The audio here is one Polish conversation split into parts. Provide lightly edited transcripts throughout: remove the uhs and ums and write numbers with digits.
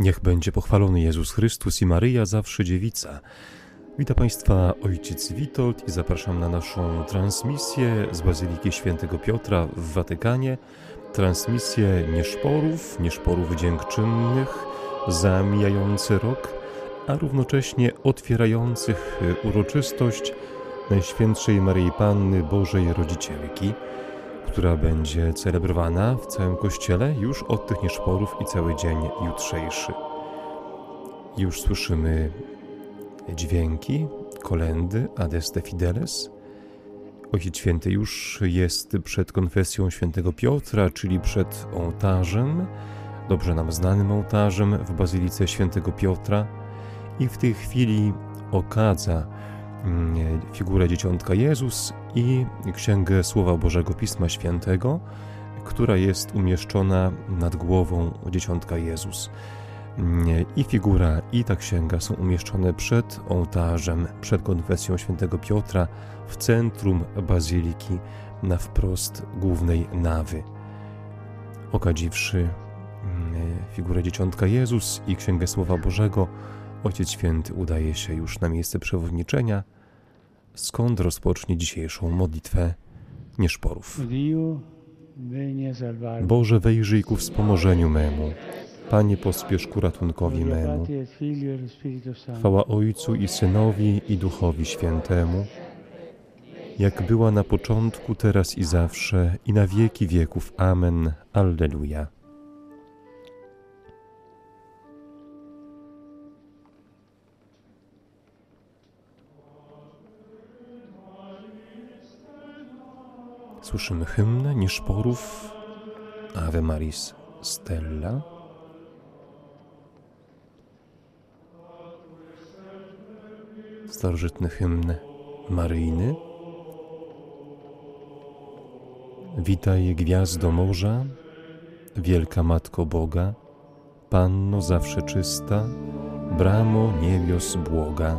Niech będzie pochwalony Jezus Chrystus i Maryja zawsze dziewica. Witam Państwa Ojciec Witold i zapraszam na naszą transmisję z Bazyliki Świętego Piotra w Watykanie. Transmisję nieszporów dziękczynnych za mijający rok, a równocześnie otwierających uroczystość Najświętszej Maryi Panny Bożej Rodzicielki, która będzie celebrowana w całym Kościele już od tych nieszporów i cały dzień jutrzejszy. Już słyszymy dźwięki, kolędy, Adeste Fideles. Ojciec Święty już jest przed konfesją Świętego Piotra, czyli przed ołtarzem, dobrze nam znanym ołtarzem w Bazylice Świętego Piotra i w tej chwili okadza figurę Dzieciątka Jezus i Księgę Słowa Bożego Pisma Świętego, która jest umieszczona nad głową Dzieciątka Jezus. I figura, i ta księga są umieszczone przed ołtarzem, przed konfesją Świętego Piotra, w centrum bazyliki, na wprost głównej nawy. Okadziwszy figurę Dzieciątka Jezus i Księgę Słowa Bożego, Ojciec Święty udaje się już na miejsce przewodniczenia, skąd rozpocznie dzisiejszą modlitwę nieszporów. Boże, wejrzyj ku wspomożeniu memu. Panie, pospiesz ku ratunkowi memu. Chwała Ojcu i Synowi, i Duchowi Świętemu, jak była na początku, teraz i zawsze, i na wieki wieków. Amen. Alleluja. Słyszymy hymn nieszporów Ave Maris Stella. Starożytny hymn maryjny. Witaj, gwiazdo morza, wielka Matko Boga, Panno zawsze czysta, bramo niebios błoga.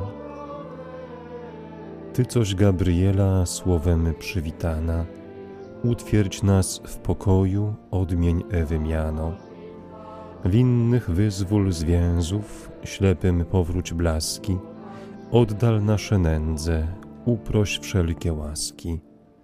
Ty, coś Gabriela słowem przywitana, utwierdź nas w pokoju, odmień Ewy miano. Winnych wyzwól z więzów, ślepym powróć blaski, oddal nasze nędze, uproś wszelkie łaski.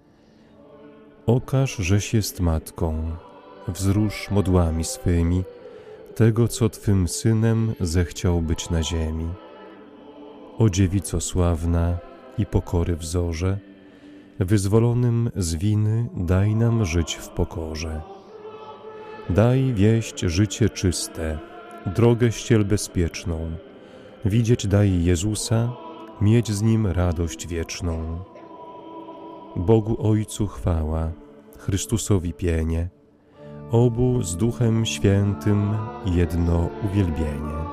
Okaż, żeś jest matką, wzrusz modłami swymi tego, co Twym synem zechciał być na ziemi. O dziewico sławna i pokory wzorze, wyzwolonym z winy daj nam żyć w pokorze. Daj wieść życie czyste, drogę ściel bezpieczną, widzieć daj Jezusa, mieć z Nim radość wieczną. Bogu Ojcu chwała, Chrystusowi pienie, obu z Duchem Świętym jedno uwielbienie.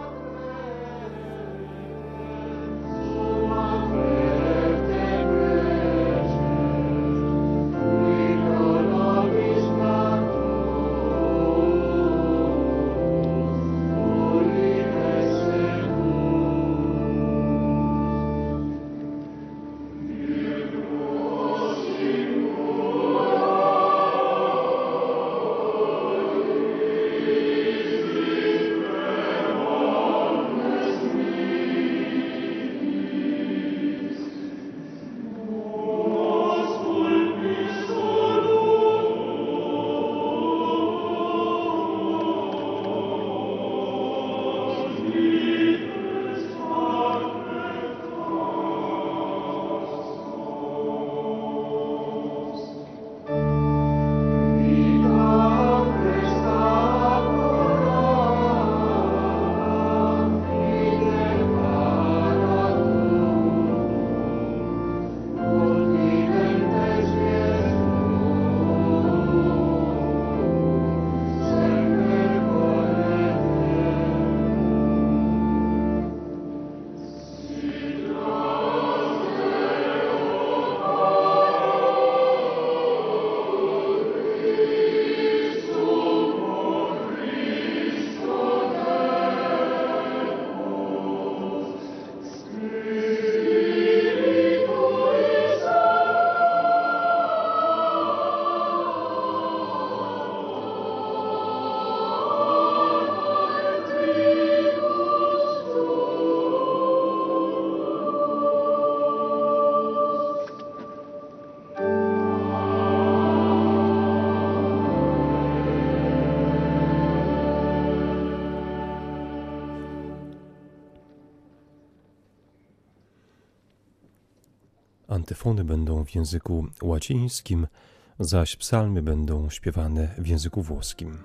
Antyfony będą w języku łacińskim, zaś psalmy będą śpiewane w języku włoskim.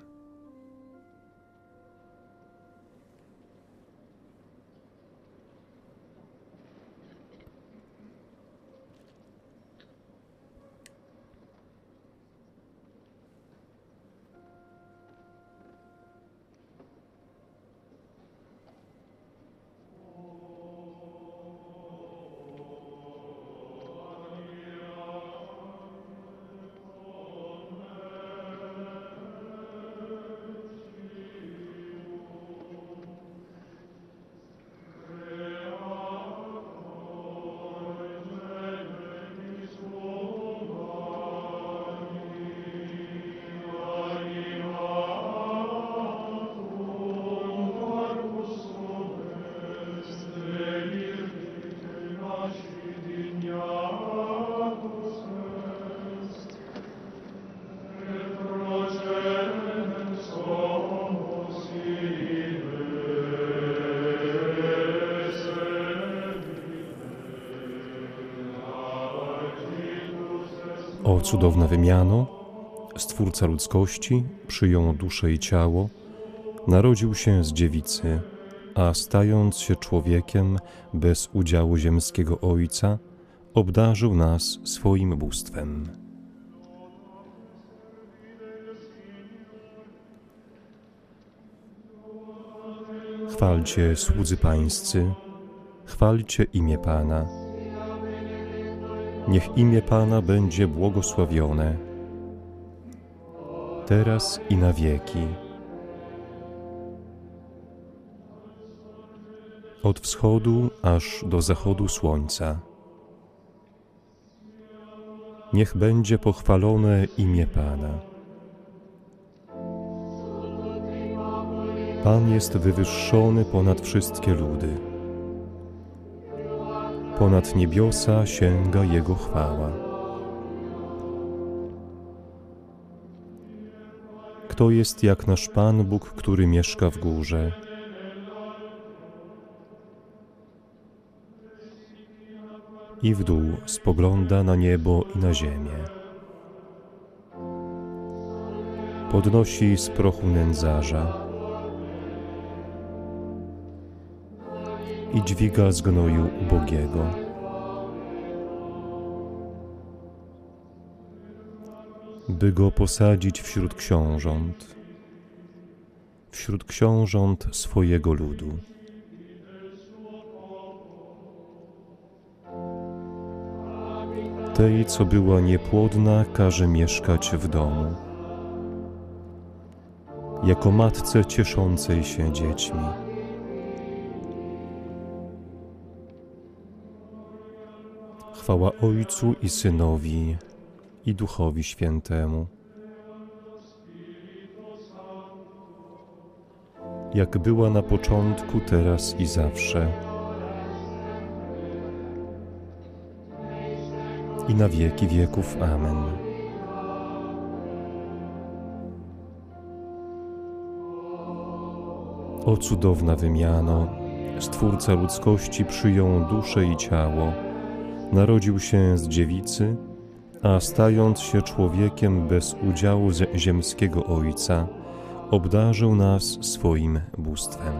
O cudowna wymiano, Stwórca ludzkości przyjął duszę i ciało, narodził się z dziewicy, a stając się człowiekiem bez udziału ziemskiego Ojca, obdarzył nas swoim bóstwem. Chwalcie, słudzy pańscy, chwalcie imię Pana. Niech imię Pana będzie błogosławione, teraz i na wieki. Od wschodu aż do zachodu słońca. Niech będzie pochwalone imię Pana. Pan jest wywyższony ponad wszystkie ludy. Ponad niebiosa sięga Jego chwała. Kto jest jak nasz Pan Bóg, który mieszka w górze? I w dół spogląda na niebo i na ziemię. Podnosi z prochu nędzarza i dźwiga z gnoju ubogiego. By go posadzić wśród książąt swojego ludu. Tej, co była niepłodna, każe mieszkać w domu, jako matce cieszącej się dziećmi. Chwała Ojcu i Synowi, i Duchowi Świętemu, jak była na początku, teraz i zawsze, i na wieki wieków. Amen. O cudowna wymiano, Stwórca ludzkości przyjął duszę i ciało, narodził się z dziewicy, a stając się człowiekiem bez udziału ziemskiego Ojca, obdarzył nas swoim bóstwem.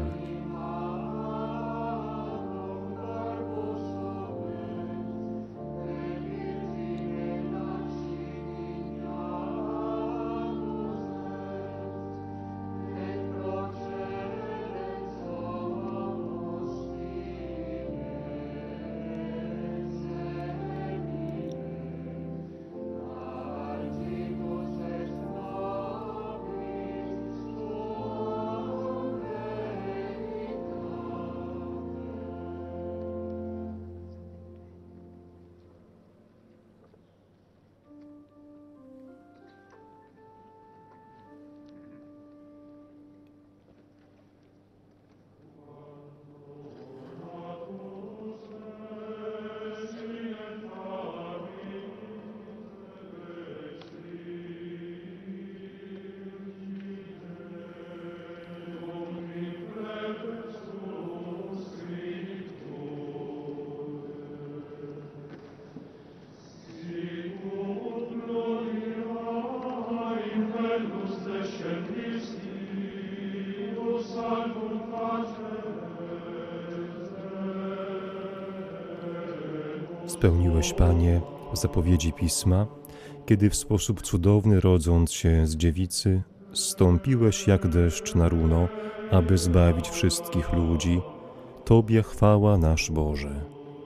Spełniłeś, Panie, zapowiedzi Pisma, kiedy w sposób cudowny, rodząc się z dziewicy, zstąpiłeś jak deszcz na runo, aby zbawić wszystkich ludzi. Tobie chwała, nasz Boże.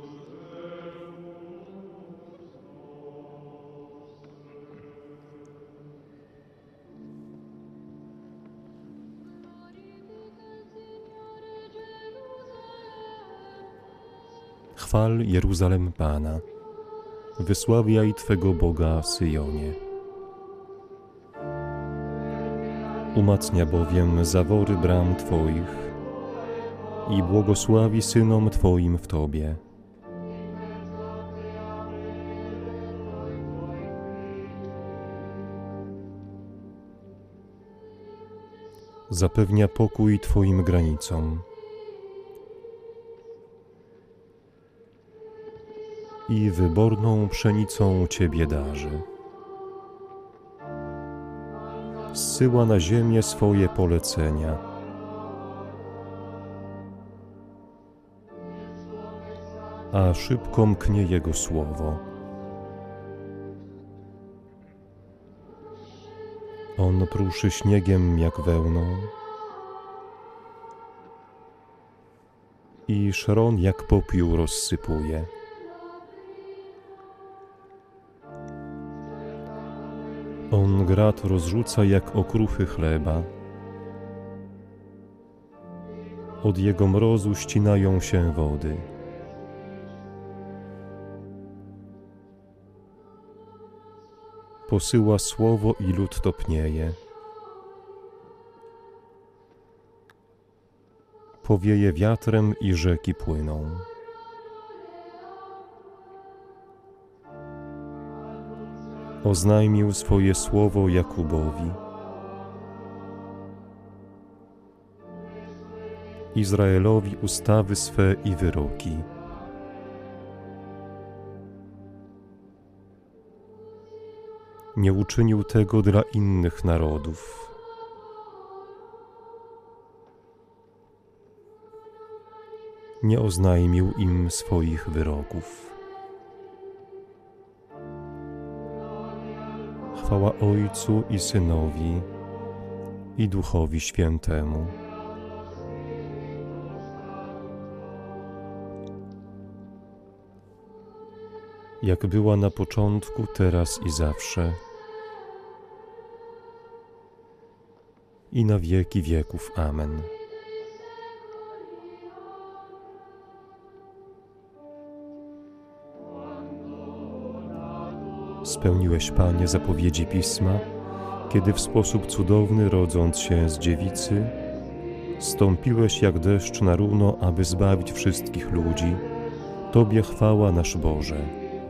Chwal Jeruzalem Pana, wysławiaj Twego Boga w Syjonie. Umacnia bowiem zawory bram Twoich i błogosławi synom Twoim w Tobie. Zapewnia pokój Twoim granicom i wyborną pszenicą Ciebie darzy. Zsyła na ziemię swoje polecenia. A szybko mknie Jego słowo. On pruszy śniegiem jak wełną i szron jak popiół rozsypuje. On grad rozrzuca jak okruchy chleba. Od Jego mrozu ścinają się wody. Posyła słowo i lud topnieje. Powieje wiatrem i rzeki płyną. Oznajmił swoje słowo Jakubowi. Izraelowi ustawy swe i wyroki. Nie uczynił tego dla innych narodów. Nie oznajmił im swoich wyroków. Chwała Ojcu i Synowi, i Duchowi Świętemu. Jak była na początku, teraz i zawsze, i na wieki wieków. Amen. Spełniłeś, Panie, zapowiedzi Pisma, kiedy w sposób cudowny, rodząc się z dziewicy, zstąpiłeś jak deszcz na runo, aby zbawić wszystkich ludzi. Tobie chwała, nasz Boże.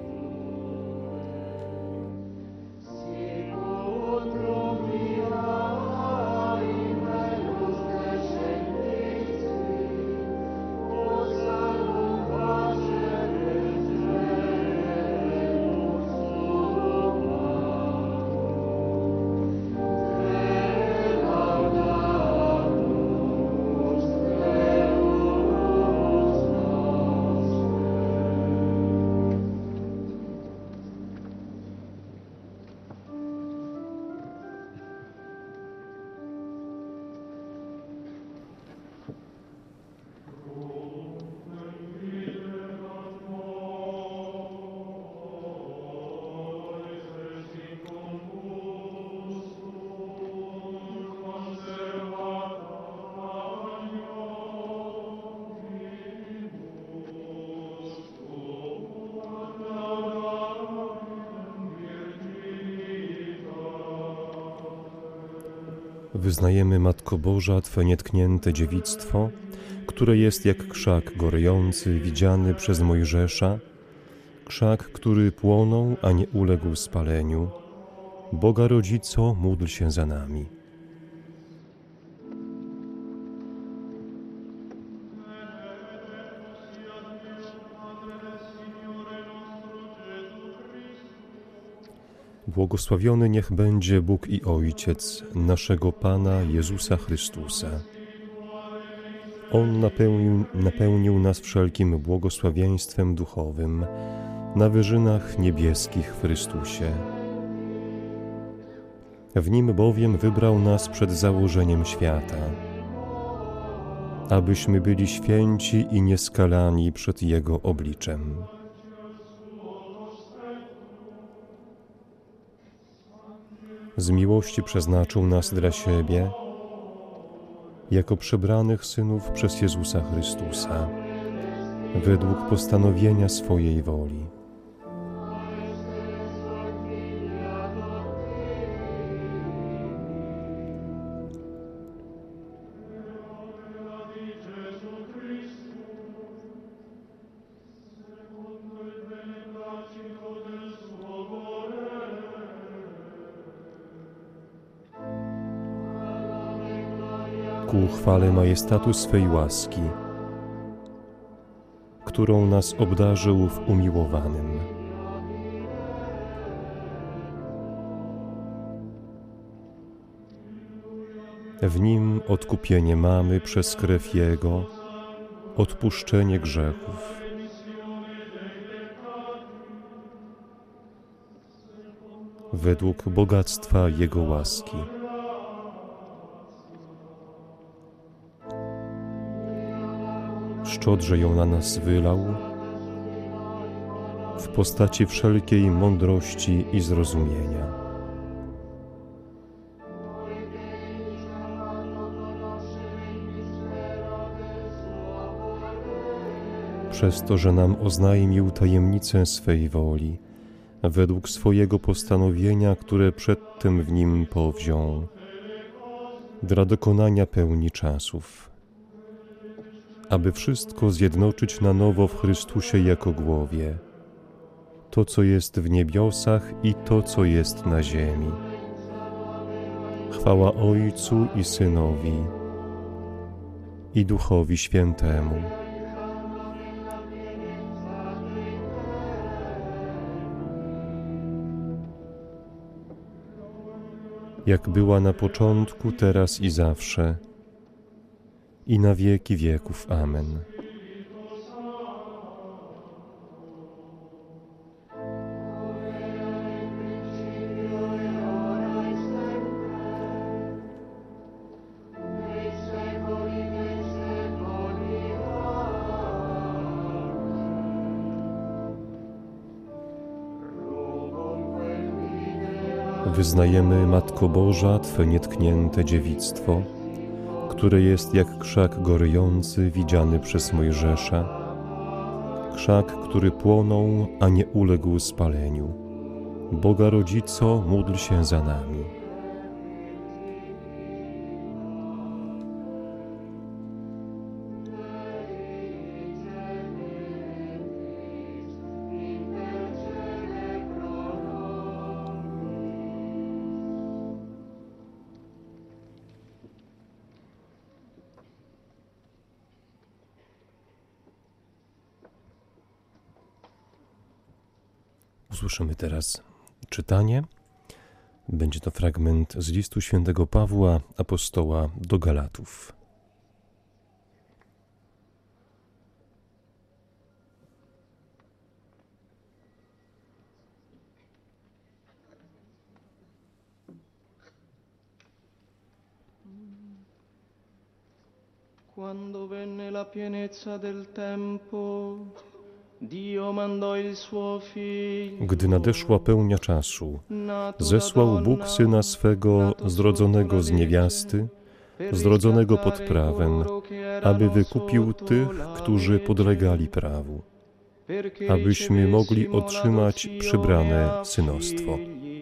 Wyznajemy, Matko Boża, Twe nietknięte dziewictwo, które jest jak krzak gorejący, widziany przez Mojżesza, krzak, który płonął, a nie uległ spaleniu. Boga Rodzico, módl się za nami. Błogosławiony niech będzie Bóg i Ojciec naszego Pana Jezusa Chrystusa. On napełnił nas wszelkim błogosławieństwem duchowym na wyżynach niebieskich w Chrystusie. W Nim bowiem wybrał nas przed założeniem świata, abyśmy byli święci i nieskalani przed Jego obliczem. Z miłości przeznaczył nas dla siebie, jako przybranych synów przez Jezusa Chrystusa, według postanowienia swojej woli. Ku chwale majestatu swej łaski, którą nas obdarzył w umiłowanym. W Nim odkupienie mamy przez krew Jego, odpuszczenie grzechów. Według bogactwa Jego łaski. Szczodrze ją na nas wylał, w postaci wszelkiej mądrości i zrozumienia. Przez to, że nam oznajmił tajemnicę swej woli, według swojego postanowienia, które przedtem w Nim powziął, dla dokonania pełni czasów, aby wszystko zjednoczyć na nowo w Chrystusie jako głowie, to, co jest w niebiosach i to, co jest na ziemi. Chwała Ojcu i Synowi, i Duchowi Świętemu. Jak była na początku, teraz i zawsze, i na wieki wieków. Amen. Wyznajemy, Matko Boża, Twe nietknięte dziewictwo, które jest jak krzak gorejący widziany przez Mojżesza, krzak, który płonął, a nie uległ spaleniu. Boga Rodzico, módl się za nami. Usłyszymy teraz czytanie. Będzie to fragment z listu świętego Pawła, apostoła do Galatów. Quando venne la pienezza del tempo, Dio mandò il suo figlio. Gdy nadeszła pełnia czasu, zesłał Bóg Syna swego, zrodzonego z niewiasty, zrodzonego pod prawem, aby wykupił tych, którzy podlegali prawu, abyśmy mogli otrzymać przybrane synostwo.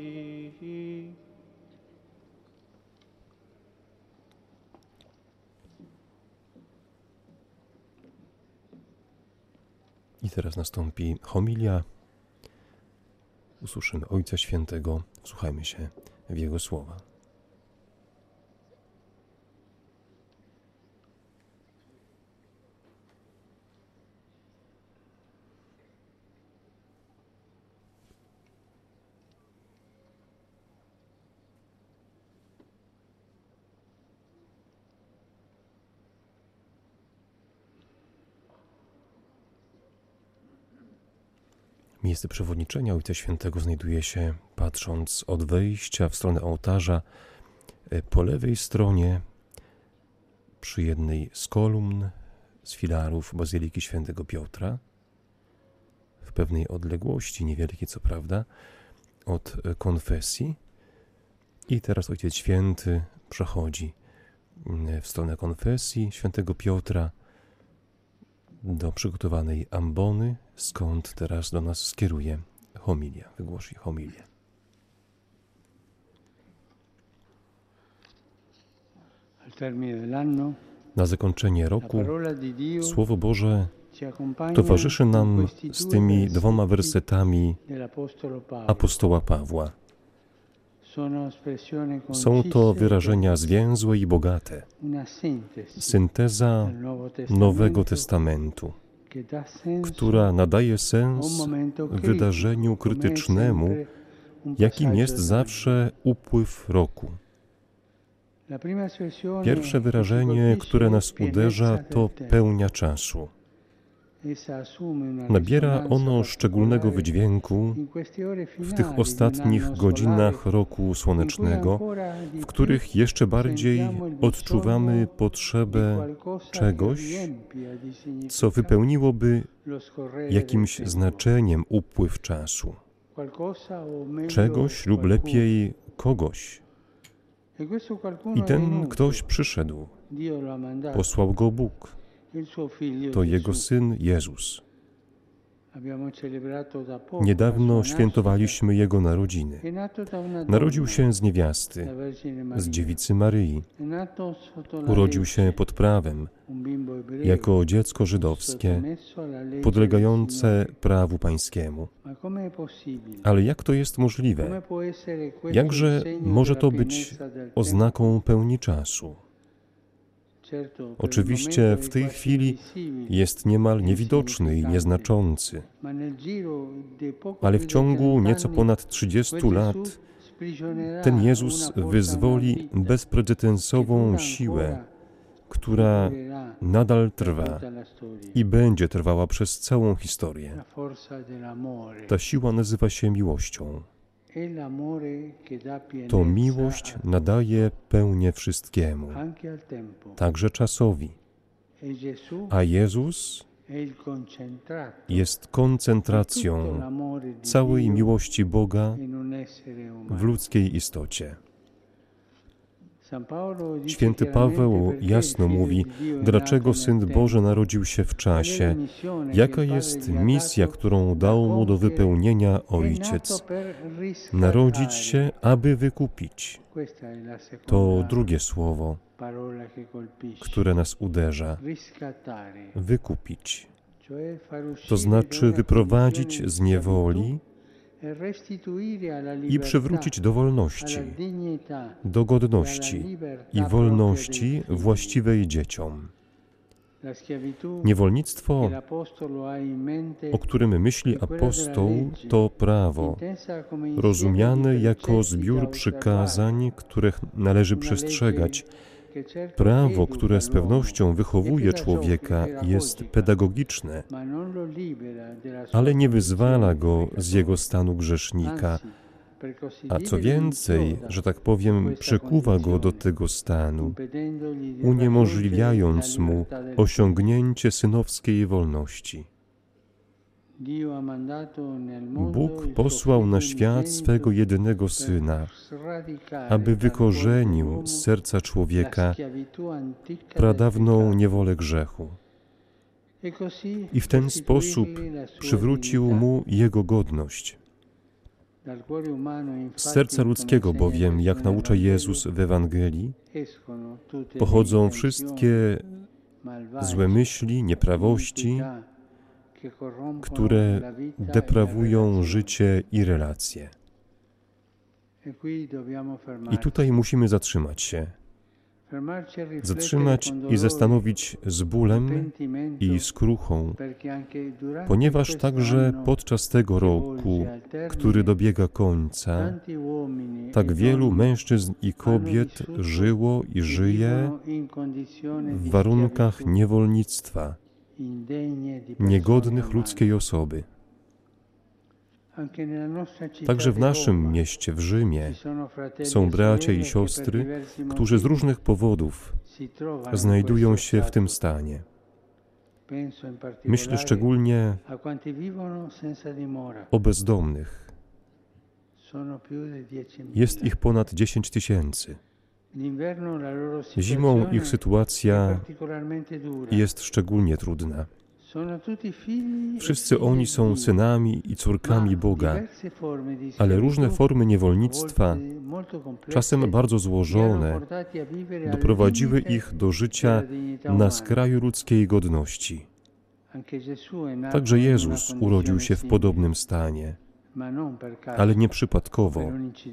I teraz nastąpi homilia. Usłyszymy Ojca Świętego, wsłuchajmy się w Jego słowa. Miejsce przewodniczenia Ojca Świętego znajduje się, patrząc od wejścia w stronę ołtarza, po lewej stronie, przy jednej z kolumn, z filarów Bazyliki Świętego Piotra, w pewnej odległości, niewielkiej co prawda, od konfesji. I teraz Ojciec Święty przechodzi w stronę konfesji Świętego Piotra do przygotowanej ambony, skąd teraz do nas skieruje homilia, wygłosi homilię. Na zakończenie roku Słowo Boże towarzyszy nam z tymi 2 wersetami apostoła Pawła. Są to wyrażenia zwięzłe i bogate, synteza Nowego Testamentu, która nadaje sens wydarzeniu krytycznemu, jakim jest zawsze upływ roku. Pierwsze wyrażenie, które nas uderza, to pełnia czasu. Nabiera ono szczególnego wydźwięku w tych ostatnich godzinach roku słonecznego, w których jeszcze bardziej odczuwamy potrzebę czegoś, co wypełniło jakimś znaczeniem upływ czasu. Czegoś lub lepiej kogoś. I ten ktoś przyszedł. Posłał go Bóg. To Jego Syn Jezus. Niedawno świętowaliśmy Jego narodziny. Narodził się z niewiasty, z dziewicy Maryi. Urodził się pod prawem, jako dziecko żydowskie, podlegające prawu pańskiemu. Ale jak to jest możliwe? Jakże może to być oznaką pełni czasu? Oczywiście w tej chwili jest niemal niewidoczny i nieznaczący, ale w ciągu nieco ponad 30 lat ten Jezus wyzwoli bezprecedensową siłę, która nadal trwa i będzie trwała przez całą historię. Ta siła nazywa się miłością. To miłość nadaje pełnię wszystkiemu, także czasowi. A Jezus jest koncentracją całej miłości Boga w ludzkiej istocie. Święty Paweł jasno mówi, dlaczego Syn Boży narodził się w czasie, jaka jest misja, którą dał mu do wypełnienia Ojciec. Narodzić się, aby wykupić. To drugie słowo, które nas uderza. Wykupić. To znaczy wyprowadzić z niewoli i przywrócić do wolności, do godności i wolności właściwej dzieciom. Niewolnictwo, o którym myśli apostoł, to prawo, rozumiane jako zbiór przykazań, których należy przestrzegać. Prawo, które z pewnością wychowuje człowieka, jest pedagogiczne, ale nie wyzwala go z jego stanu grzesznika, a co więcej, że tak powiem, przykuwa go do tego stanu, uniemożliwiając mu osiągnięcie synowskiej wolności. Bóg posłał na świat swego jedynego Syna, aby wykorzenił z serca człowieka pradawną niewolę grzechu. I w ten sposób przywrócił mu jego godność. Z serca ludzkiego bowiem, jak naucza Jezus w Ewangelii, pochodzą wszystkie złe myśli, nieprawości, które deprawują życie i relacje. I tutaj musimy zatrzymać się. Zatrzymać i zastanowić z bólem i skruchą, ponieważ także podczas tego roku, który dobiega końca, tak wielu mężczyzn i kobiet żyło i żyje w warunkach niewolnictwa, niegodnych ludzkiej osoby. Także w naszym mieście, w Rzymie, są bracia i siostry, którzy z różnych powodów znajdują się w tym stanie. Myślę szczególnie o bezdomnych. Jest ich ponad 10 tysięcy. Zimą ich sytuacja jest szczególnie trudna. Wszyscy oni są synami i córkami Boga, ale różne formy niewolnictwa, czasem bardzo złożone, doprowadziły ich do życia na skraju ludzkiej godności. Także Jezus urodził się w podobnym stanie, ale nie przypadkowo.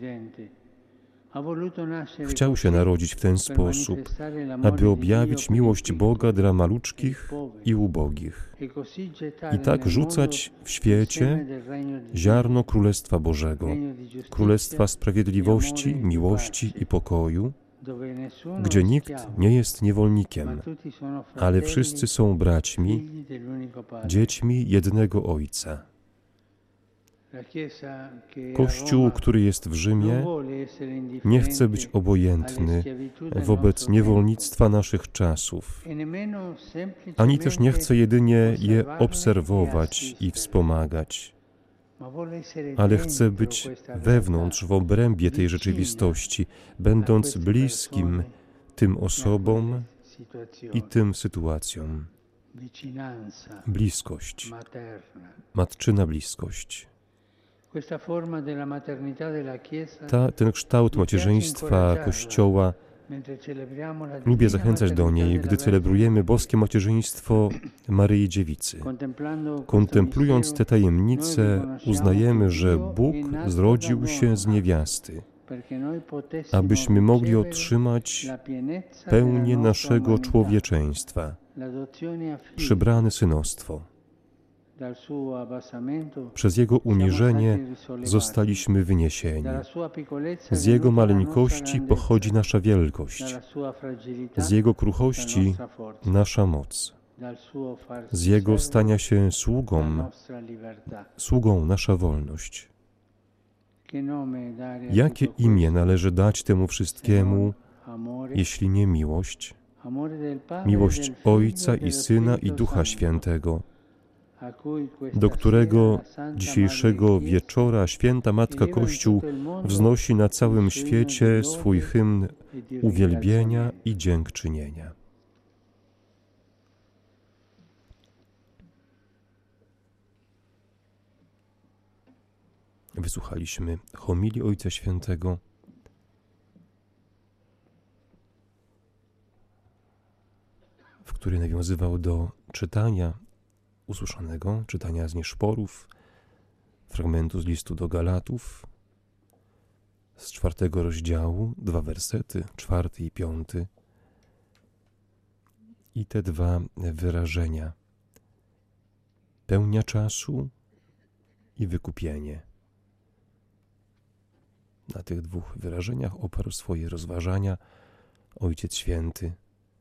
Chciał się narodzić w ten sposób, aby objawić miłość Boga dla maluczkich i ubogich i tak rzucać w świecie ziarno Królestwa Bożego, Królestwa sprawiedliwości, miłości i pokoju, gdzie nikt nie jest niewolnikiem, ale wszyscy są braćmi, dziećmi jednego Ojca. Kościół, który jest w Rzymie, nie chce być obojętny wobec niewolnictwa naszych czasów, ani też nie chce jedynie je obserwować i wspomagać, ale chce być wewnątrz, w obrębie tej rzeczywistości, będąc bliskim tym osobom i tym sytuacjom. Bliskość, matczyna bliskość. Ten kształt macierzyństwa Kościoła lubię zachęcać do niej, gdy celebrujemy boskie macierzyństwo Maryi Dziewicy. Kontemplując tę tajemnicę, uznajemy, że Bóg zrodził się z niewiasty, abyśmy mogli otrzymać pełnię naszego człowieczeństwa, przybrane synostwo. Przez Jego uniżenie zostaliśmy wyniesieni. Z Jego maleńkości pochodzi nasza wielkość. Z Jego kruchości nasza moc. Z Jego stania się sługą nasza wolność. Jakie imię należy dać temu wszystkiemu, jeśli nie miłość? Miłość Ojca i Syna i Ducha Świętego, do którego dzisiejszego wieczora Święta Matka Kościół wznosi na całym świecie swój hymn uwielbienia i dziękczynienia. Wysłuchaliśmy homilii Ojca Świętego, w której nawiązywał do czytania usłyszanego, czytania z Nieszporów, fragmentu z listu do Galatów, z 4 rozdziału, 2 wersety, 4 i 5. I te dwa wyrażenia: pełnia czasu i wykupienie. Na tych dwóch wyrażeniach oparł swoje rozważania Ojciec Święty.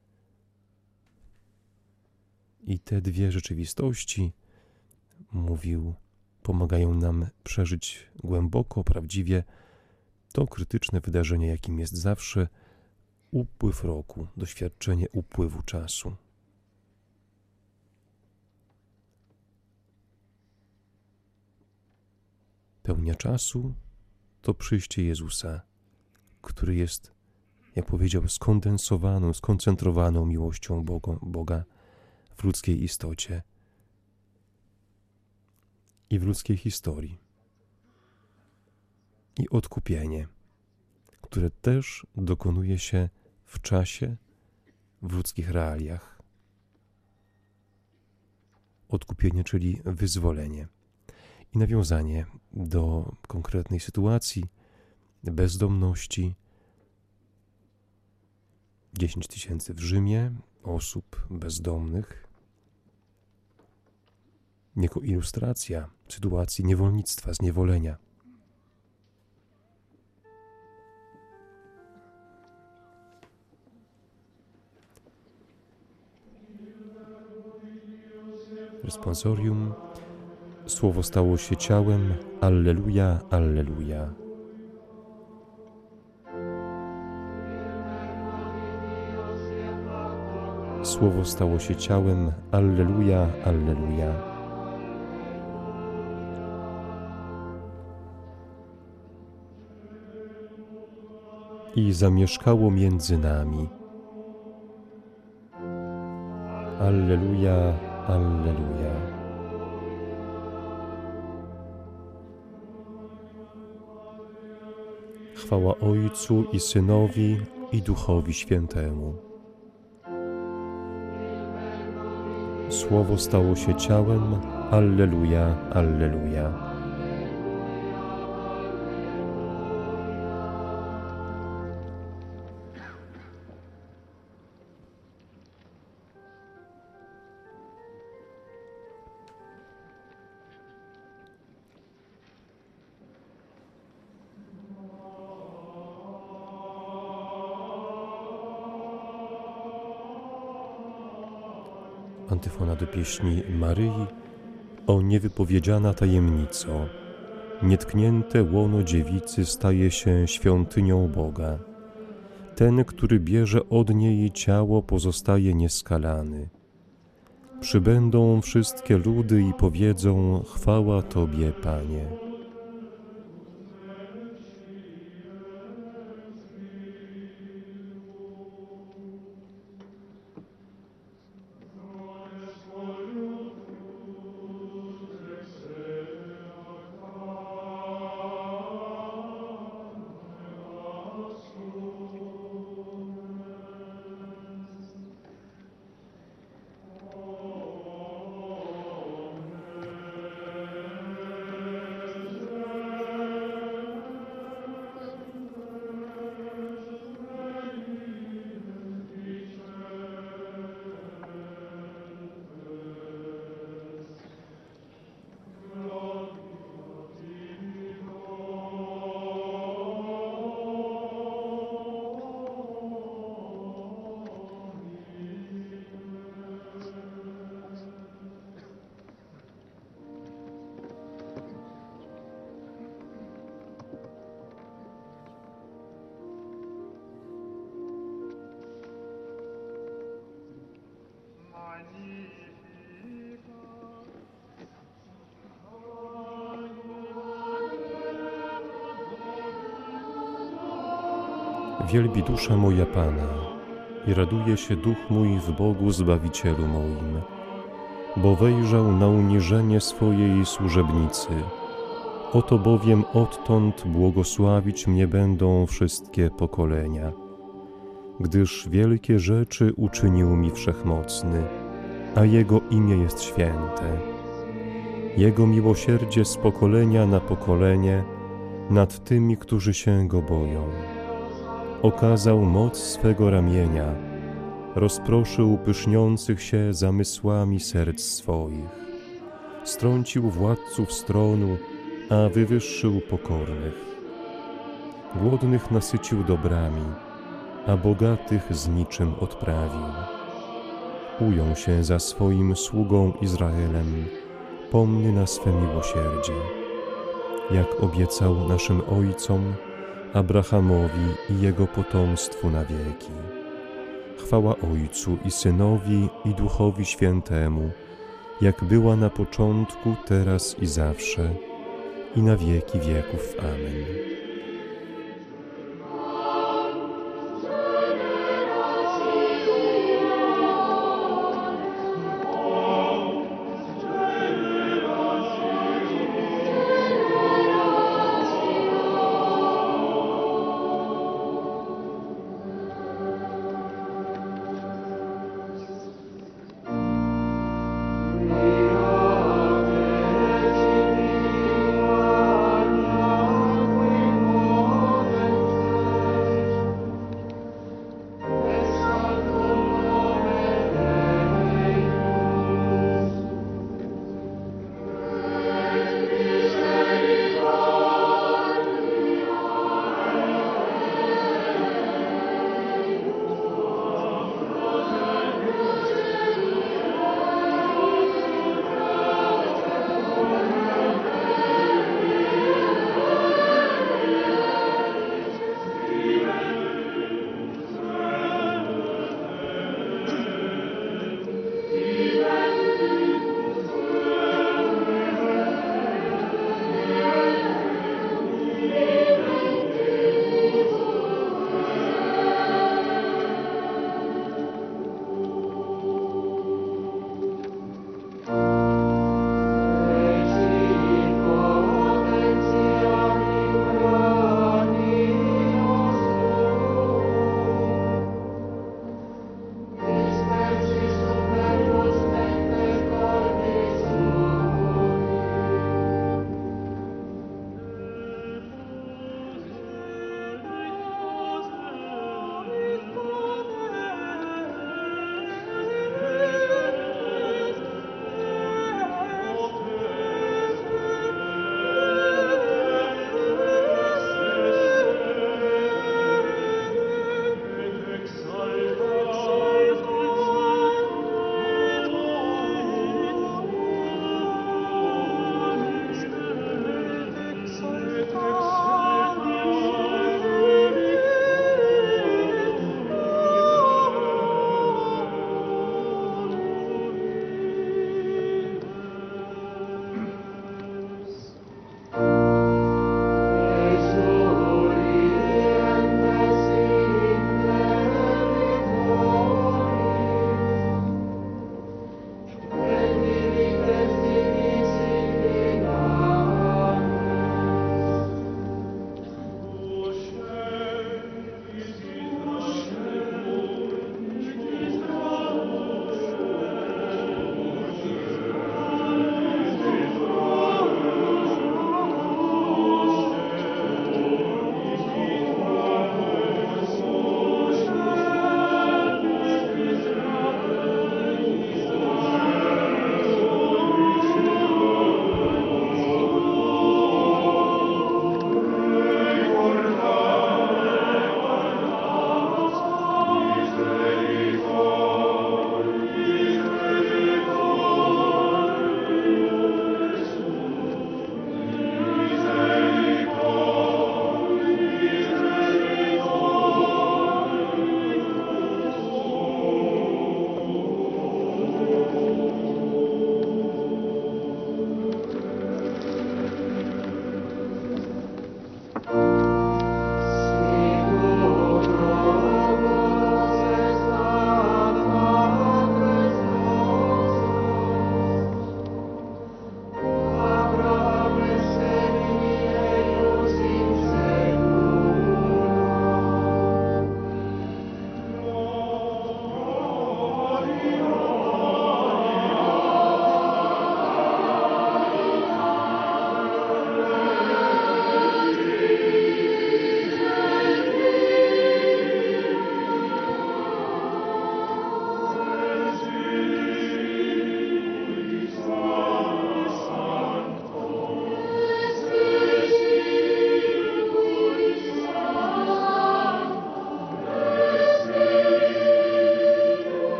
I te dwie rzeczywistości, mówił, pomagają nam przeżyć głęboko, prawdziwie to krytyczne wydarzenie, jakim jest zawsze upływ roku, doświadczenie upływu czasu. Pełnia czasu to przyjście Jezusa, który jest, jak powiedział, skondensowaną, skoncentrowaną miłością Boga w ludzkiej istocie i w ludzkiej historii. I odkupienie, które też dokonuje się w czasie, w ludzkich realiach. Odkupienie, czyli wyzwolenie. I nawiązanie do konkretnej sytuacji bezdomności. 10 tysięcy w Rzymie osób bezdomnych, jako ilustracja sytuacji niewolnictwa, zniewolenia. Responsorium Słowo stało się ciałem. Alleluja, alleluja. Słowo stało się ciałem. Alleluja, alleluja. I zamieszkało między nami. Alleluja, alleluja. Chwała Ojcu i Synowi, i Duchowi Świętemu. Słowo stało się ciałem. Alleluja, alleluja. Antyfona do pieśni Maryi. O niewypowiedziana tajemnico, nietknięte łono dziewicy staje się świątynią Boga. Ten, który bierze od niej ciało, pozostaje nieskalany. Przybędą wszystkie ludy i powiedzą: chwała Tobie, Panie. Wielbi dusza moja Pana i raduje się duch mój w Bogu Zbawicielu moim, bo wejrzał na uniżenie swojej służebnicy. Oto bowiem odtąd błogosławić mnie będą wszystkie pokolenia, gdyż wielkie rzeczy uczynił mi Wszechmocny, a Jego imię jest święte. Jego miłosierdzie z pokolenia na pokolenie nad tymi, którzy się Go boją. Okazał moc swego ramienia, rozproszył pyszniących się zamysłami serc swoich. Strącił władców stronu, a wywyższył pokornych. Głodnych nasycił dobrami, a bogatych z niczym odprawił. Ujął się za swoim sługą Izraelem, pomny na swe miłosierdzie, jak obiecał naszym ojcom, Abrahamowi i jego potomstwu na wieki. Chwała Ojcu i Synowi, i Duchowi Świętemu, jak była na początku, teraz i zawsze, i na wieki wieków. Amen.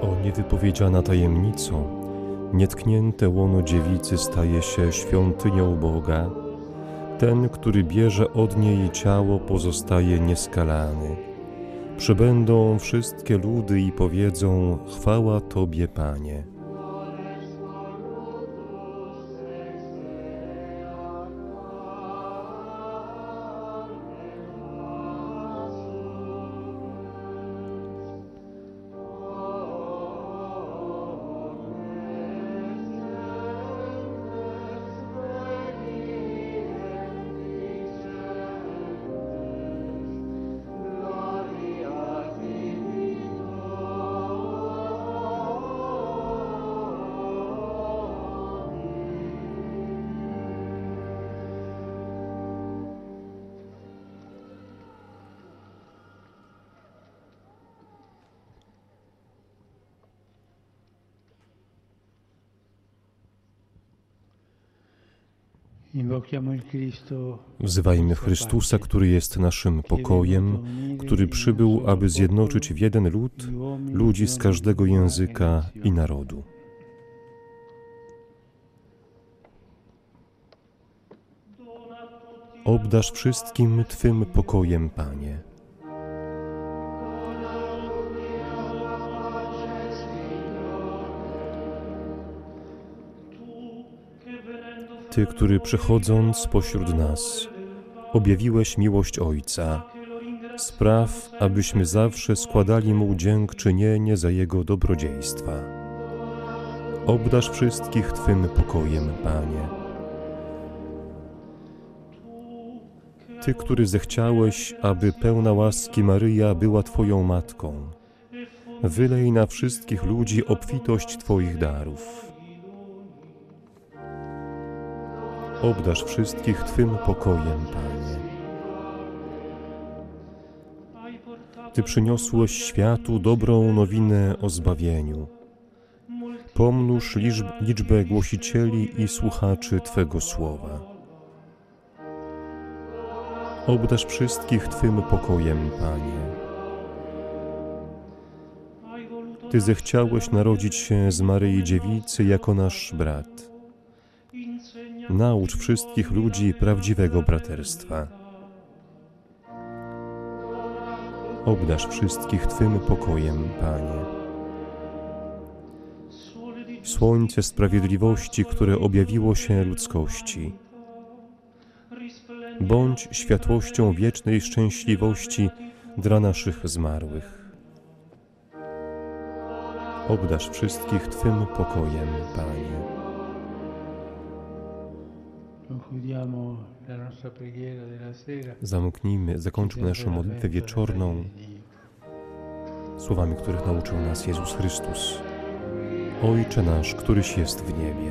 O niewypowiedziana tajemnico, nietknięte łono dziewicy staje się świątynią Boga. Ten, który bierze od niej ciało, pozostaje nieskalany. Przybędą wszystkie ludy i powiedzą: chwała Tobie, Panie. Wzywajmy Chrystusa, który jest naszym pokojem, który przybył, aby zjednoczyć w jeden lud ludzi z każdego języka i narodu. Obdarz wszystkim Twym pokojem, Panie. Ty, który przechodząc pośród nas, objawiłeś miłość Ojca, spraw, abyśmy zawsze składali Mu dziękczynienie za Jego dobrodziejstwa. Obdarz wszystkich Twym pokojem, Panie. Ty, który zechciałeś, aby pełna łaski Maryja była Twoją matką, wylej na wszystkich ludzi obfitość Twoich darów. Obdarz wszystkich Twym pokojem, Panie. Ty przyniosłeś światu dobrą nowinę o zbawieniu. Pomnóż liczbę głosicieli i słuchaczy Twego słowa. Obdarz wszystkich Twym pokojem, Panie. Ty zechciałeś narodzić się z Maryi Dziewicy jako nasz brat. Naucz wszystkich ludzi prawdziwego braterstwa. Obdarz wszystkich Twym pokojem, Panie. Słońce sprawiedliwości, które objawiło się ludzkości. Bądź światłością wiecznej szczęśliwości dla naszych zmarłych. Obdarz wszystkich Twym pokojem, Panie. Zakończmy naszą modlitwę wieczorną słowami, których nauczył nas Jezus Chrystus. Ojcze nasz, któryś jest w niebie,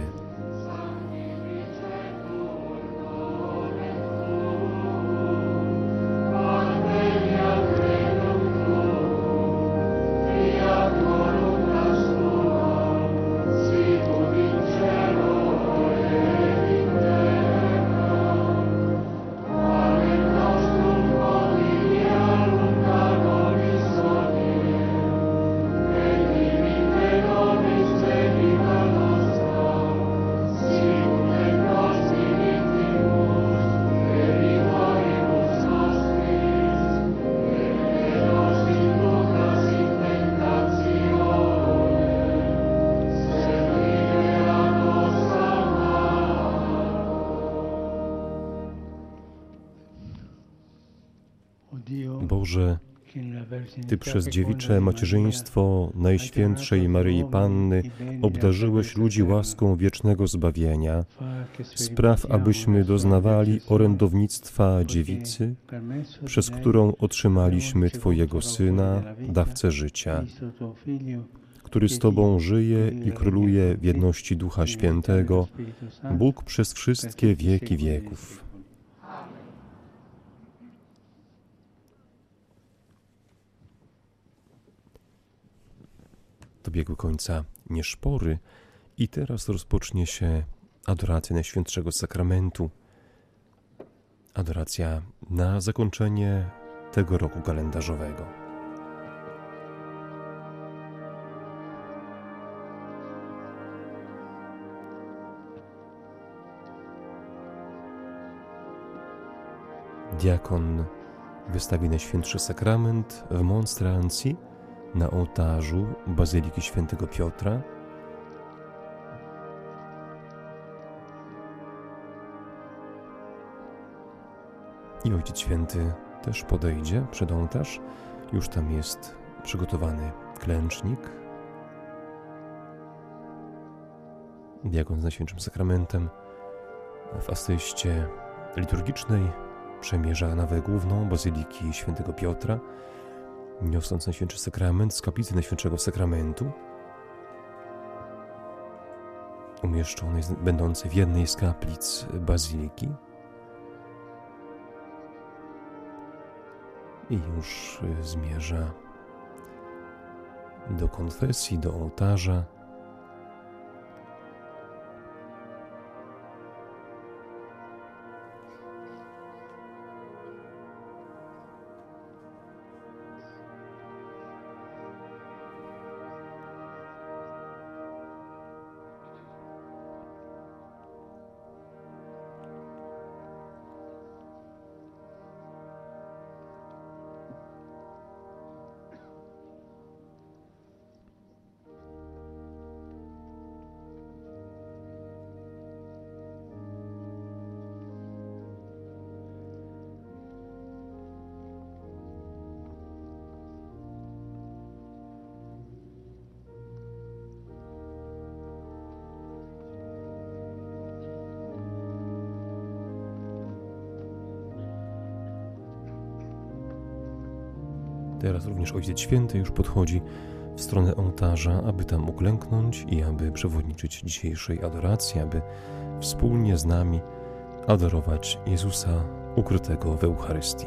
Boże, Ty przez dziewicze macierzyństwo Najświętszej Maryi Panny obdarzyłeś ludzi łaską wiecznego zbawienia. Spraw, abyśmy doznawali orędownictwa dziewicy, przez którą otrzymaliśmy Twojego Syna, dawcę życia, który z Tobą żyje i króluje w jedności Ducha Świętego, Bóg przez wszystkie wieki wieków. Dobiegły końca nieszpory i teraz rozpocznie się adoracja Najświętszego Sakramentu. Adoracja na zakończenie tego roku kalendarzowego. Diakon wystawi Najświętszy Sakrament w monstrancji na ołtarzu Bazyliki Świętego Piotra. I Ojciec Święty też podejdzie przed ołtarz. Już tam jest przygotowany klęcznik. Diakon z Najświętszym Sakramentem w asyście liturgicznej przemierza nawę główną Bazyliki Świętego Piotra, niosąc Najświętszy Sakrament z kaplicy Najświętszego Sakramentu, umieszczonej, będącej w jednej z kaplic Bazyliki. I już zmierza do konfesji, do ołtarza. Teraz również Ojciec Święty już podchodzi w stronę ołtarza, aby tam uklęknąć i aby przewodniczyć dzisiejszej adoracji, aby wspólnie z nami adorować Jezusa ukrytego w Eucharystii.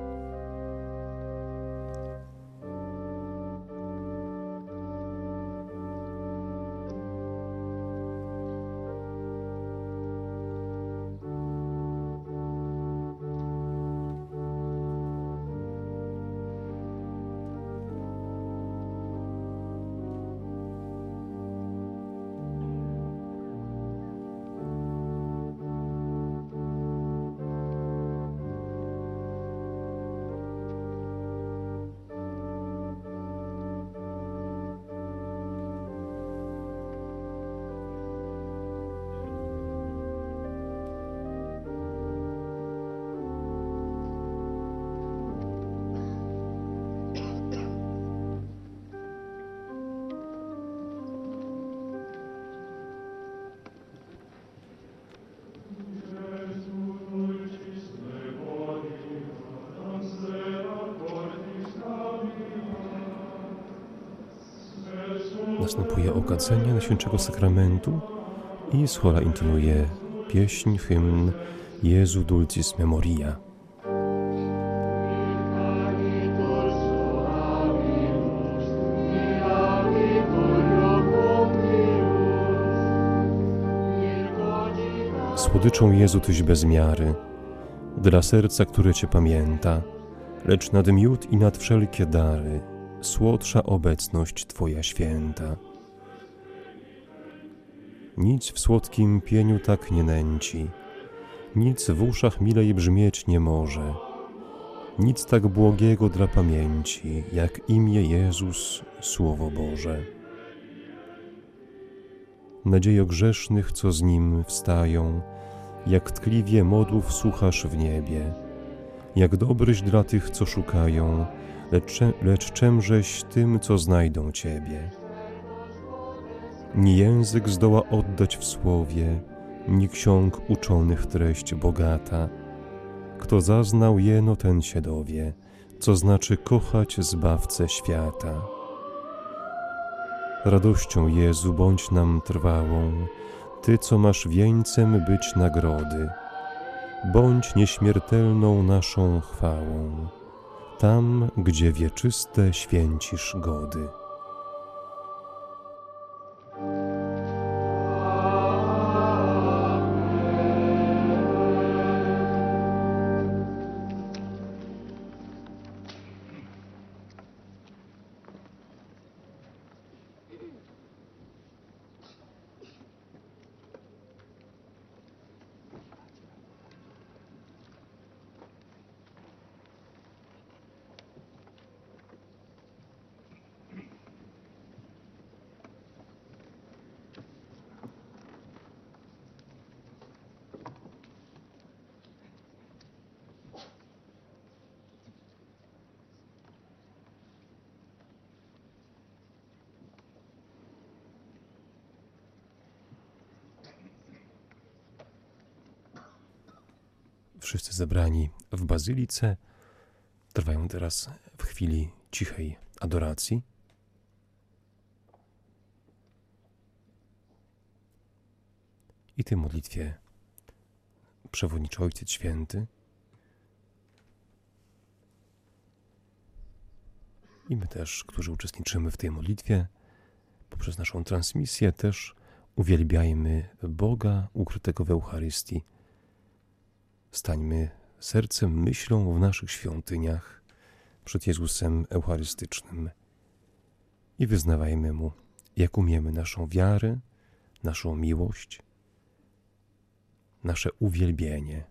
Następuje okadzenie Najświętszego Sakramentu i schora intonuje pieśń, hymn Jezu Dulcis Memoria. Słodyczą Jezu Tyś bez miary, dla serca, które Cię pamięta, lecz nad miód i nad wszelkie dary słodsza obecność Twoja święta. Nic w słodkim pieniu tak nie nęci, nic w uszach milej brzmieć nie może, nic tak błogiego dla pamięci, jak imię Jezus, Słowo Boże. Nadziejo grzesznych, co z Nim wstają, jak tkliwie modłów słuchasz w niebie, jak dobryś dla tych, co szukają, lecz czemżeś tym, co znajdą Ciebie. Ni język zdoła oddać w słowie, ni ksiąg uczonych treść bogata. Kto zaznał jeno, ten się dowie, co znaczy kochać Zbawcę świata. Radością Jezu bądź nam trwałą, Ty, co masz wieńcem być nagrody. Bądź nieśmiertelną naszą chwałą, tam, gdzie wieczyste święcisz gody. wszyscy zebrani w bazylice trwają teraz w chwili cichej adoracji. I tej modlitwie przewodniczy Ojciec Święty. I my też, którzy uczestniczymy w tej modlitwie, poprzez naszą transmisję też uwielbiajmy Boga ukrytego w Eucharystii. Stańmy sercem, myślą w naszych świątyniach przed Jezusem Eucharystycznym i wyznawajmy Mu, jak umiemy, naszą wiarę, naszą miłość, nasze uwielbienie.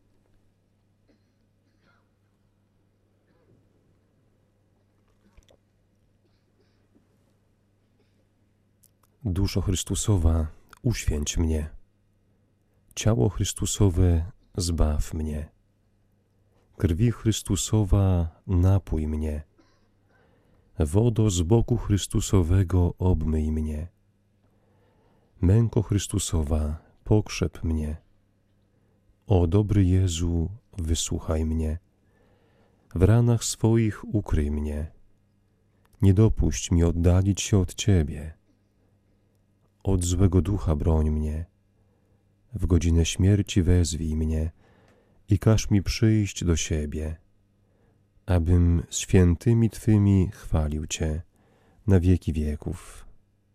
Duszo Chrystusowa, uświęć mnie. Ciało Chrystusowe, zbaw mnie. Krwi Chrystusowa, napój mnie. Wodo z boku Chrystusowego, obmyj mnie. Męko Chrystusowa, pokrzep mnie. O dobry Jezu, wysłuchaj mnie. W ranach swoich ukryj mnie. Nie dopuść mi oddalić się od Ciebie. Od złego ducha broń mnie. W godzinę śmierci wezwij mnie i każ mi przyjść do siebie, abym świętymi Twymi chwalił Cię na wieki wieków.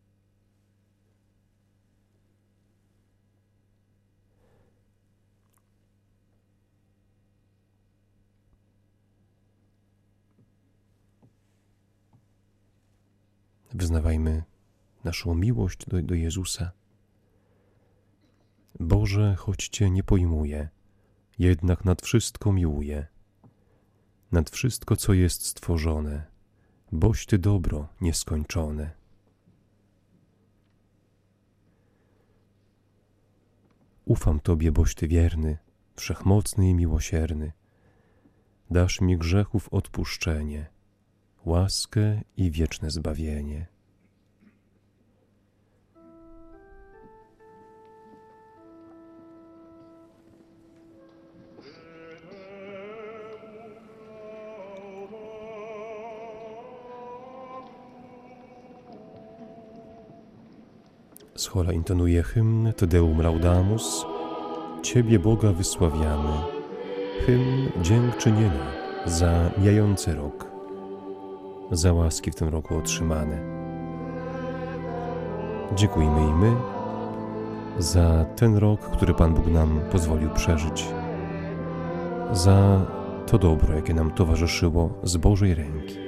Wyznawajmy naszą miłość do Jezusa. Boże, choć Cię nie pojmuję, jednak nad wszystko miłuję. Nad wszystko, co jest stworzone, boś Ty dobro nieskończone. Ufam Tobie, boś Ty wierny, wszechmocny i miłosierny. Dasz mi grzechów odpuszczenie, łaskę i wieczne zbawienie. Schola intonuje hymn Te Deum Laudamus. Ciebie, Boga, wysławiamy. Hymn dziękczynienia za mijający rok, za łaski w tym roku otrzymane. Dziękujmy i my za ten rok, który Pan Bóg nam pozwolił przeżyć, za to dobro, jakie nam towarzyszyło z Bożej ręki.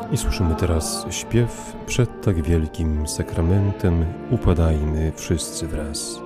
I słyszymy teraz śpiew przed tak wielkim sakramentem. Upadajmy wszyscy wraz.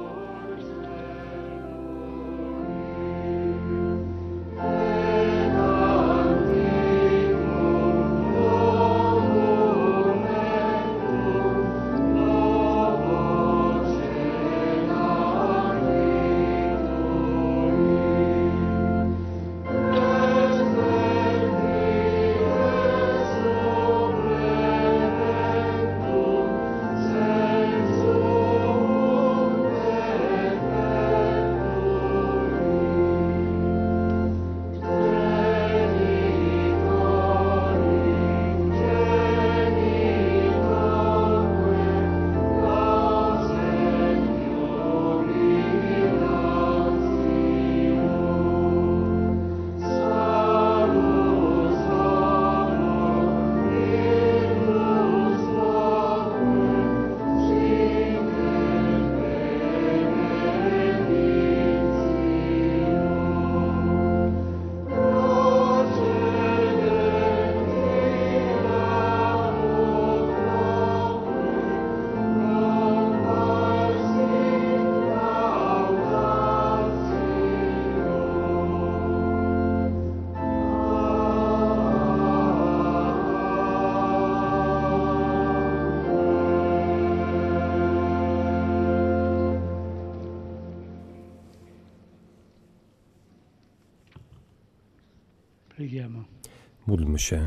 Preghiamo. Módlmy się.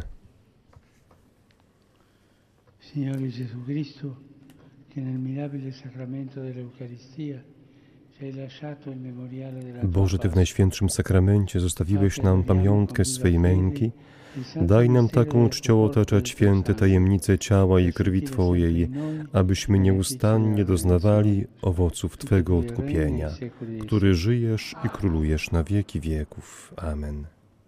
Signore Gesù Cristo, che nel mirabile sacramento dell'Eucaristia ci hai lasciato il memoriale della tua Boże, Ty w pace. Najświętszym Sakramencie zostawiłeś nam pamiątkę swej męki. Daj nam taką czcią otaczać święte tajemnice ciała i krwi Twojej, abyśmy nieustannie doznawali owoców Twego odkupienia, który żyjesz i królujesz na wieki wieków. Amen.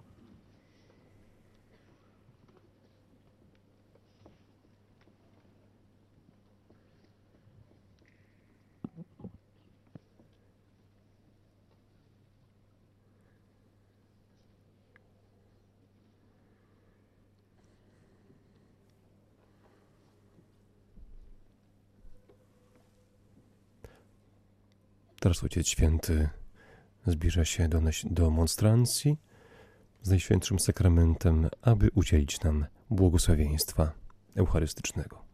Teraz Ojciec Święty zbliża się do monstrancji z Najświętszym Sakramentem, aby udzielić nam błogosławieństwa eucharystycznego.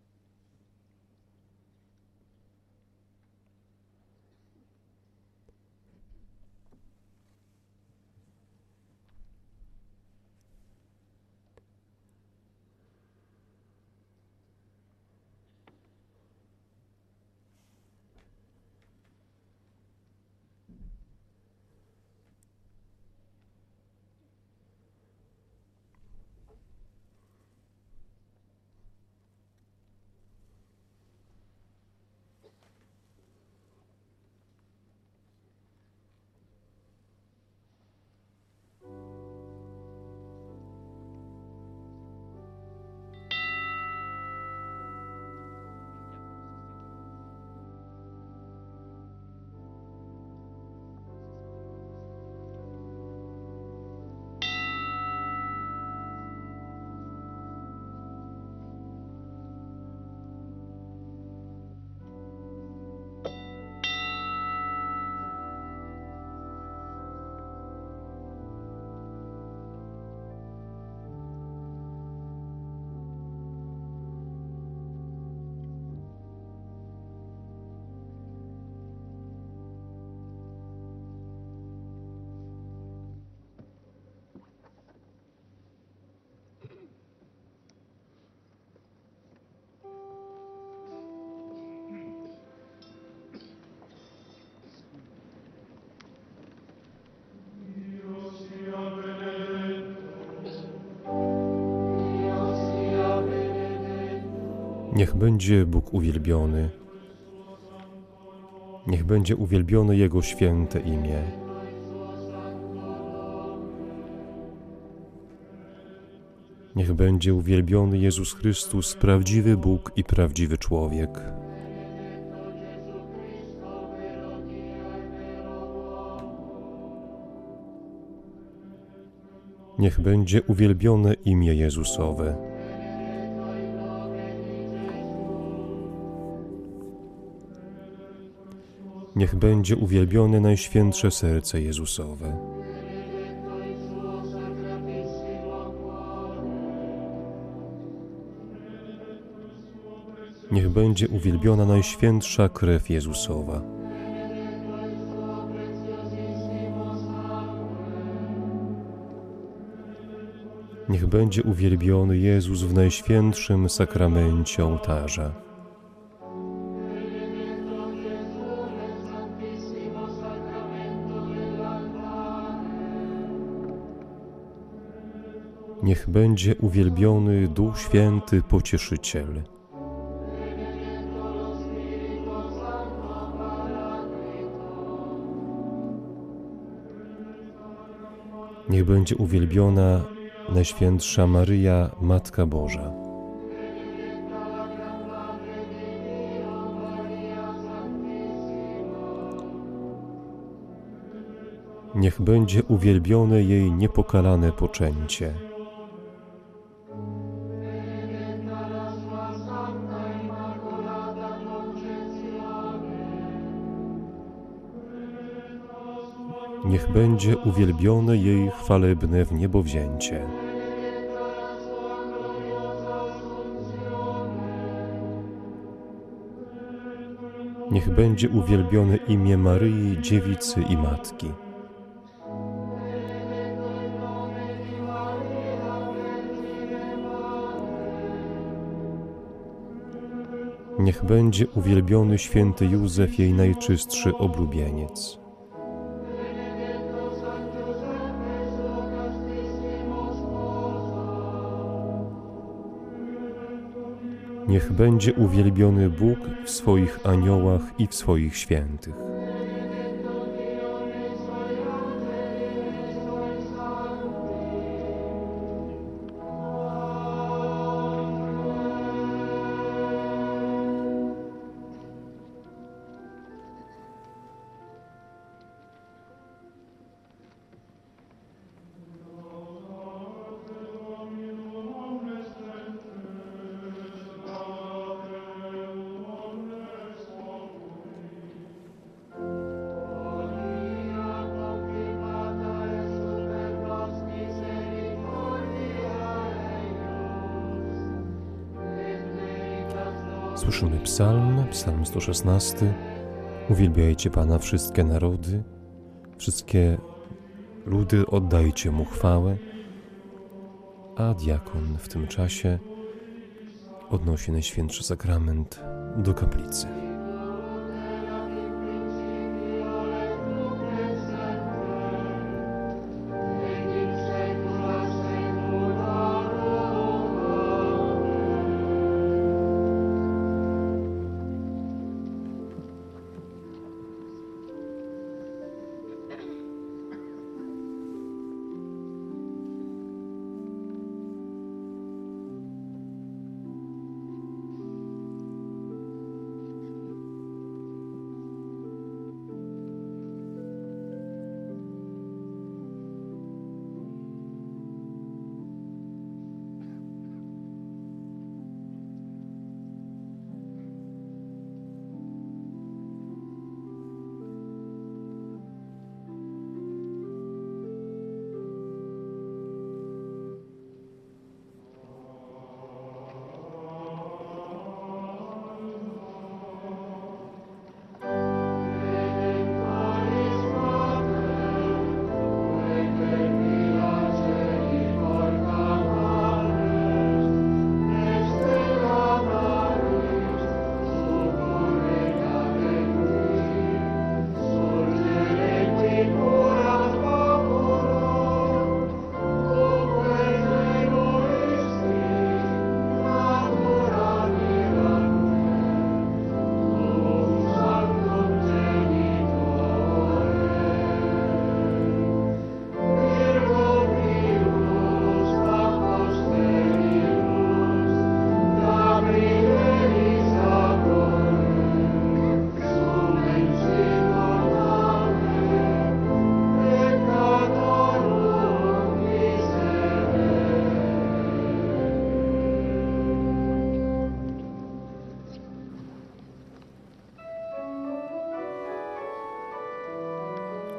Niech będzie Bóg uwielbiony. Niech będzie uwielbione Jego święte imię. Niech będzie uwielbiony Jezus Chrystus, prawdziwy Bóg i prawdziwy człowiek. Niech będzie uwielbione imię Jezusowe. Niech będzie uwielbione Najświętsze Serce Jezusowe. Niech będzie uwielbiona Najświętsza Krew Jezusowa. Niech będzie uwielbiony Jezus w Najświętszym Sakramencie ołtarza. Niech będzie uwielbiony Duch Święty Pocieszyciel. Niech będzie uwielbiona Najświętsza Maryja, Matka Boża. Niech będzie uwielbione jej niepokalane poczęcie. Niech będzie uwielbione jej chwalebne wniebowzięcie. Niech będzie uwielbione imię Maryi, Dziewicy i Matki. Niech będzie uwielbiony święty Józef, jej najczystszy oblubieniec. Niech będzie uwielbiony Bóg w swoich aniołach i w swoich świętych. Słyszymy psalm 116. Uwielbiajcie Pana wszystkie narody, wszystkie ludy, oddajcie Mu chwałę, a diakon w tym czasie odnosi Najświętszy Sakrament do kaplicy.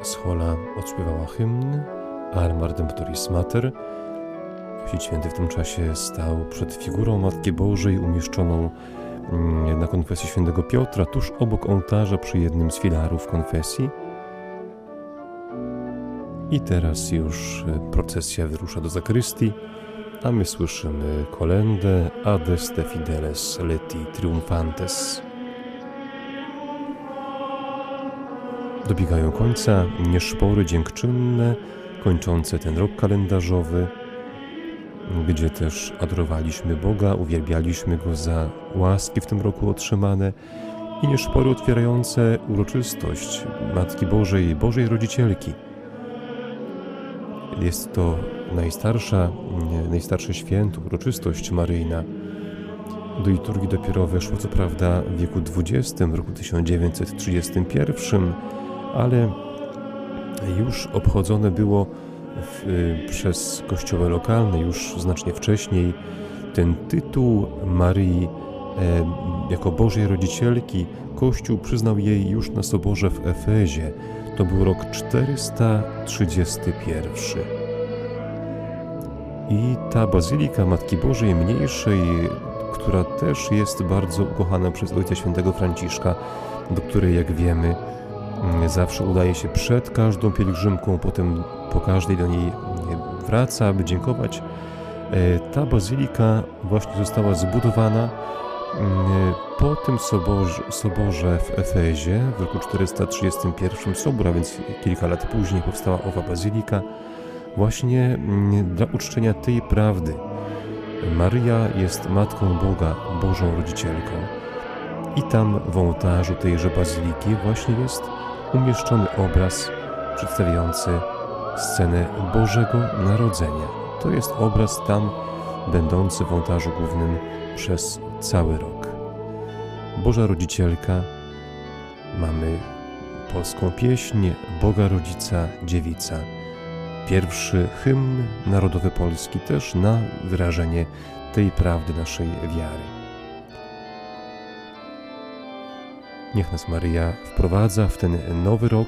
Schola odśpiewała hymn Alma Redemptoris Mater. Ojciec Święty w tym czasie stał przed figurą Matki Bożej umieszczoną na konfesji Świętego Piotra, tuż obok ołtarza przy jednym z filarów konfesji. I teraz już procesja wyrusza do zakrystii, a my słyszymy kolędę Adeste Fideles Leti Triumphantes. Dobiegają końca nieszpory dziękczynne, kończące ten rok kalendarzowy, gdzie też adorowaliśmy Boga, uwielbialiśmy Go za łaski w tym roku otrzymane i nieszpory otwierające uroczystość Matki Bożej, Bożej Rodzicielki. Jest to najstarsze święto, uroczystość maryjna. Do liturgii dopiero weszło co prawda w wieku XX, w roku 1931, ale już obchodzone było przez kościoły lokalne już znacznie wcześniej. Ten tytuł Maryi jako Bożej Rodzicielki Kościół przyznał jej już na soborze w Efezie. To był rok 431. I ta Bazylika Matki Bożej Mniejszej, która też jest bardzo ukochana przez Ojca Świętego Franciszka, do której, jak wiemy, zawsze udaje się przed każdą pielgrzymką, potem po każdej do niej wraca, aby dziękować. Ta bazylika właśnie została zbudowana po tym soborze w Efezie w roku 431 sobór, a więc kilka lat później powstała owa bazylika właśnie dla uczczenia tej prawdy. Maryja jest Matką Boga, Bożą Rodzicielką. I tam w ołtarzu tejże bazyliki właśnie jest umieszczony obraz przedstawiający scenę Bożego Narodzenia. To jest obraz tam będący w ołtarzu głównym przez cały rok. Boża Rodzicielka, mamy polską pieśń Boga Rodzica, Dziewica. Pierwszy hymn narodowy polski też na wyrażenie tej prawdy naszej wiary. Niech nas Maryja wprowadza w ten nowy rok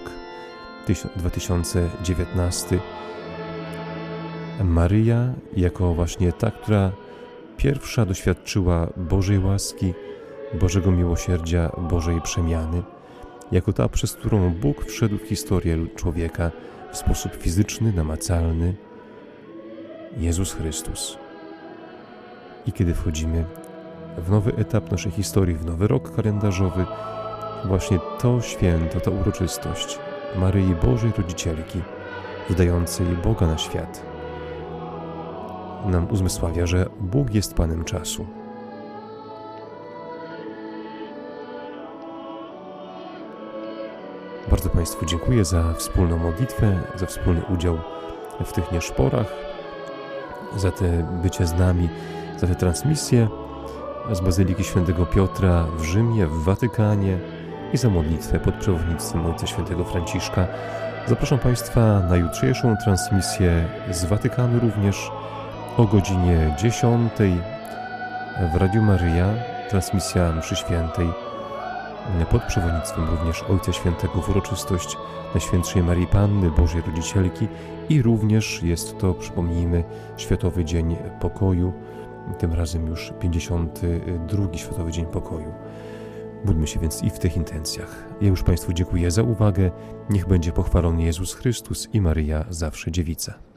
2019. Maryja jako właśnie ta, która pierwsza doświadczyła Bożej łaski, Bożego miłosierdzia, Bożej przemiany, jako ta, przez którą Bóg wszedł w historię człowieka w sposób fizyczny, namacalny, Jezus Chrystus. I kiedy wchodzimy w nowy etap naszej historii, w nowy rok kalendarzowy, właśnie to święto, ta uroczystość Maryi Bożej Rodzicielki, wydającej Boga na świat, nam uzmysławia, że Bóg jest Panem czasu. Bardzo Państwu dziękuję za wspólną modlitwę, za wspólny udział w tych nieszporach, za te bycie z nami, za te transmisje z Bazyliki Świętego Piotra w Rzymie, w Watykanie i za modlitwę pod przewodnictwem Ojca Świętego Franciszka. Zapraszam Państwa na jutrzejszą transmisję z Watykanu również o godzinie 10 w Radiu Maryja, transmisja mszy świętej pod przewodnictwem również Ojca Świętego w uroczystość Najświętszej Maryi Panny, Bożej Rodzicielki i również jest to, przypomnijmy, Światowy Dzień Pokoju, tym razem już 52. Światowy Dzień Pokoju. Módlmy się więc i w tych intencjach. Ja już Państwu dziękuję za uwagę. Niech będzie pochwalony Jezus Chrystus i Maryja zawsze Dziewica.